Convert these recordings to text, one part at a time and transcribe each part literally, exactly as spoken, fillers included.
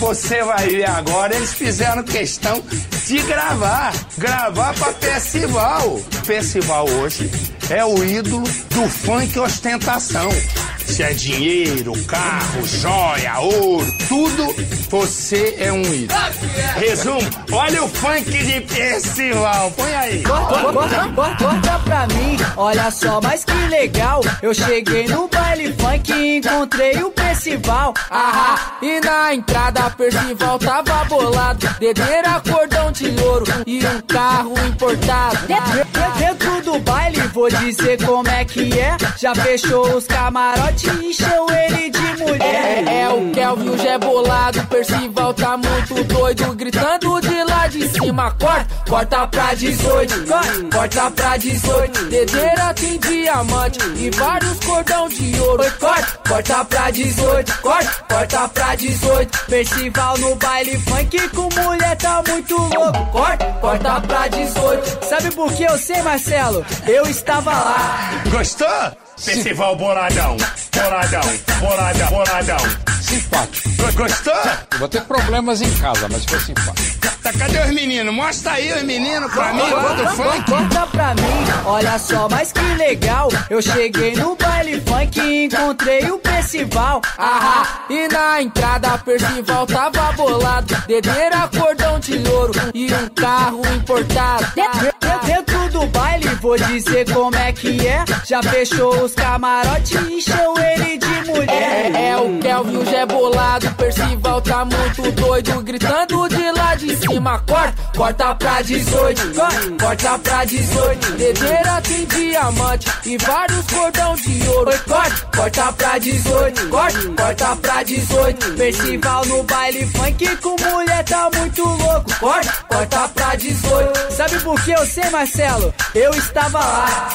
você vai ver agora, eles fizeram questão de gravar, gravar pra Percival. Percival hoje é o ídolo do funk ostentação. Se é dinheiro, carro, joia, ouro, tudo, você é um ídolo. Resumo, olha o funk de Percival, põe aí. Corta, corta, corta, corta pra mim, olha só, mas que legal. Eu cheguei no baile funk e encontrei o Percival. Ah, e na entrada Percival tava bolado, dedeira, cordão de ouro e um carro importado. Dentro do baile, vou dizer como é que é. Já fechou os camarotes e encheu ele de mulher. É, é o Kelvin, o Gé bolado, Percival tá muito doido, gritando de lá de cima. Corta, corta pra dezoito, corta, corta pra dezoito. Dedeira tem diamante e vários cordão de ouro. Corta, corta pra dezoito, corta, corta pra dezoito. Percival no baile funk com mulher tá muito louco. Corta, corta pra dezoito. Sabe por que eu sei, Marcelo? Eu estava lá. Gostou? Percival boladão, boladão, boladão, boladão. Simpático. Gostou? Eu vou ter problemas em casa, mas foi simpático. Tá, cadê os meninos? Mostra aí os meninos pra mim, do funk. Conta pra mim, olha só, mas que legal. Eu cheguei no baile funk e encontrei o Percival. Ah, e na entrada Percival tava bolado, dedeira, cordão de ouro e um carro importado. Dentro do baile, vou dizer como é que é. Já fechou os camarotes e encheu ele de mulher. É, é o Kelvin, o Gé bolado, Percival tá muito doido, gritando de lá de cima. Corta, corta pra dezoito, corta, corta pra dezoito. Dedeira tem diamante e vários cordão de ouro. Corta, corta pra dezoito, corta, corta pra dezoito. Percival no baile funk com mulher tá muito louco. Corta, corta pra dezoito. Sabe por que eu sei, Marcelo? Eu estava lá.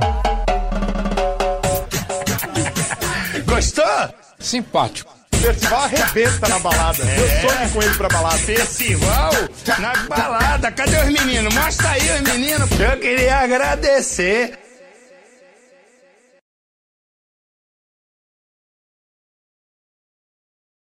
Gostou? Simpático. Percival arrebenta na balada. É. Eu sonho com ele pra balada. Percival na balada. Cadê os meninos? Mostra aí os meninos. Eu queria agradecer